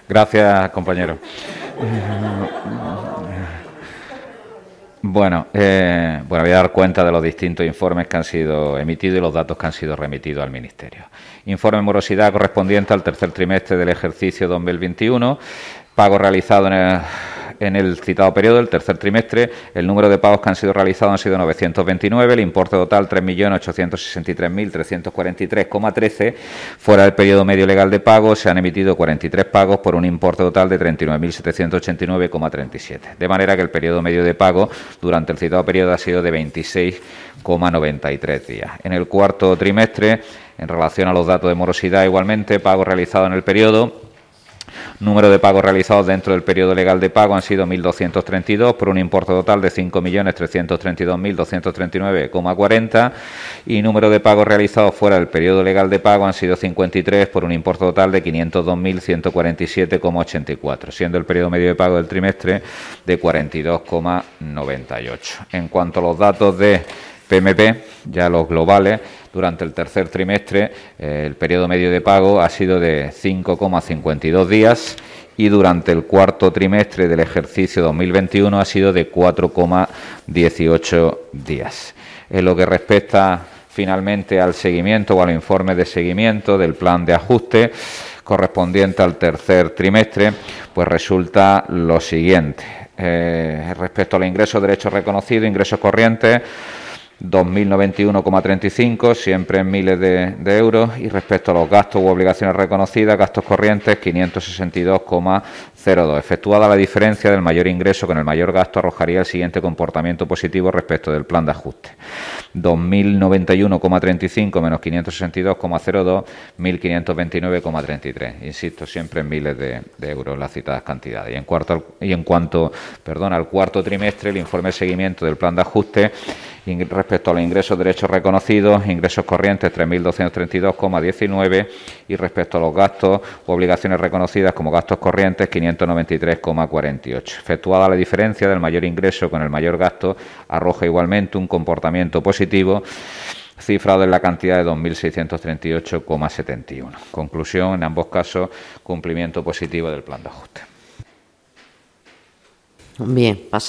Gracias, compañero. Bueno, voy a dar cuenta de los distintos informes que han sido emitidos y los datos que han sido remitidos al Ministerio. Informe de morosidad correspondiente al tercer trimestre del ejercicio 2021. Pago realizado en el citado periodo, el tercer trimestre. El número de pagos que han sido realizados han sido 929, el importe total 3.863.343,13. Fuera del periodo medio legal de pago se han emitido 43 pagos por un importe total de 39.789,37. De manera que el periodo medio de pago durante el citado periodo ha sido de 26,93 días. En el cuarto trimestre, en relación a los datos de morosidad, igualmente, pagos realizados en el periodo. Número de pagos realizados dentro del periodo legal de pago han sido 1.232 por un importe total de 5.332.239,40 y número de pagos realizados fuera del periodo legal de pago han sido 53 por un importe total de 502.147,84, siendo el periodo medio de pago del trimestre de 42,98. En cuanto a los datos de PMP, ya los globales, durante el tercer trimestre el periodo medio de pago ha sido de 5,52 días y durante el cuarto trimestre del ejercicio 2021 ha sido de 4,18 días. En lo que respecta finalmente al seguimiento o al informe de seguimiento del plan de ajuste correspondiente al tercer trimestre, pues resulta lo siguiente. Respecto a los ingresos, derechos reconocidos, ingresos corrientes, 2.091,35, siempre en miles de euros, y respecto a los gastos u obligaciones reconocidas, gastos corrientes, 562,02. Efectuada la diferencia del mayor ingreso con el mayor gasto, arrojaría el siguiente comportamiento positivo respecto del plan de ajuste: 2.091,35 menos 562,02, 1.529,33. Insisto, siempre en miles de euros las citadas cantidades. Y en cuanto al cuarto trimestre, el informe de seguimiento del plan de ajuste respecto a los ingresos, derechos reconocidos, ingresos corrientes 3.232,19 y respecto a los gastos u obligaciones reconocidas como gastos corrientes 593,48. Efectuada la diferencia del mayor ingreso con el mayor gasto, arroja igualmente un comportamiento positivo cifrado en la cantidad de 2.638,71. Conclusión, en ambos casos, cumplimiento positivo del plan de ajuste. Bien, pasamos.